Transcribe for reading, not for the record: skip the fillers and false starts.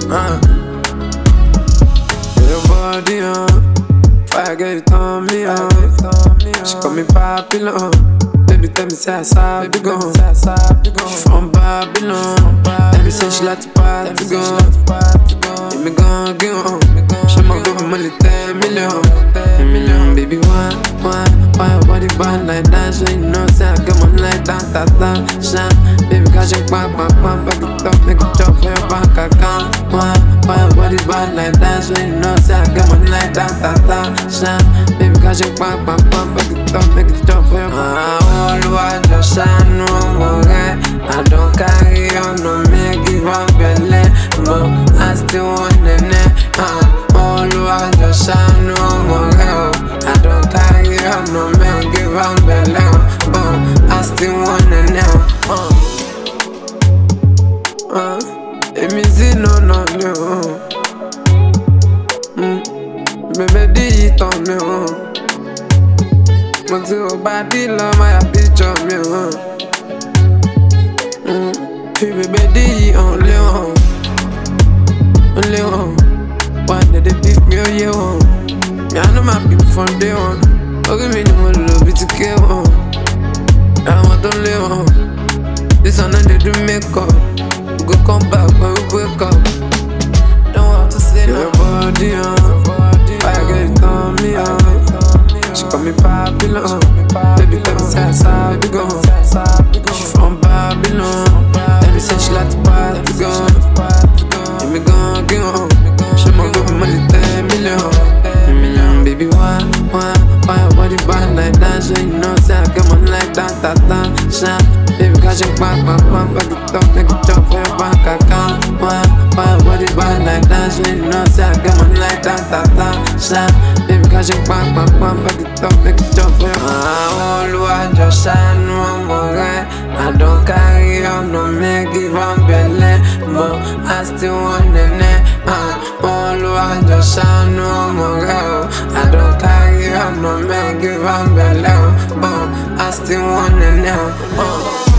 Your body fire girl you turn me on. She call me Babylon. Baby tell me say I saw be gone. She from Babylon. Tell me say she like to party gone. Give me gon' get on. She my baby money 10 million. 10 million baby why your body bad like that? So you know say I get money like that. Shine baby cause you back back it up, make it drop for your bank account. Why your body bad like that? So you know say I get money like that. Shine baby cause you back it up, make it drop for your bank. Olúwa jọ̀ọ́ ṣàánú ọmọ rẹ. I don't carry on, no me give up belly, but I still want it. Olúwa jọ̀ọ́ ṣàánú ọmọ rẹ o. I don't carry on, no me give up belly, but I still want it now. Èmi sì nọ̀nà mi o. Bèbè dí yìí tán mi o. Mo ti wò bá dí lọ máa yà píjọ mi o. Fi bèbè dí yìí hàn lé hàn. Why did they beef me oh yeah one? Me I know my people from day one. Orí mi ni mo lò bí ti ké wọn. Àwọn tó lé wọn. This one no dey do makeup. We go come back when we wake up. Don't want to say no. Your body fire girl you turn me on. She call me Babylon. Baby tell me say I saw be gone. She from Babylon. Tell me say she like to party gone. Give me gon' get on. She my baby money 10 million. 10 million baby why your body bad like that? So you know say I get money like that. Shine baby cause you back it up, make it drop for your bank account. Why your body bad like that? So you know say I get money like that. Shine baby cause you back it up, make it drop for your bank. Olúwa jọ̀ọ́ ṣàánú ọmọ rẹ. I don't carry on, no me give up belly, but I still want it. Olúwa jọ̀ọ́ ṣàánú ọmọ rẹ o. I don't carry on, no me give up belly, but I still want it now.